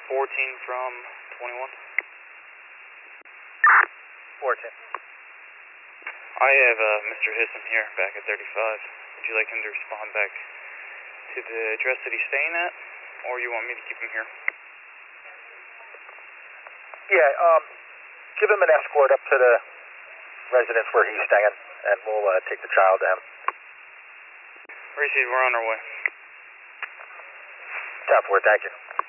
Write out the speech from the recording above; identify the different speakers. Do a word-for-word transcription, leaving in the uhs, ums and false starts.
Speaker 1: fourteen from twenty-one.
Speaker 2: fourteen.
Speaker 1: I have uh, Mister Hisson here, back at thirty-five. Would you like him to respond back to the address that he's staying at, or you want me to keep him here?
Speaker 2: Yeah, um, give him an escort up to the residence where he's staying, and we'll uh, take the child to him.
Speaker 1: Receive, we're on our way.
Speaker 2: ten four, thank you.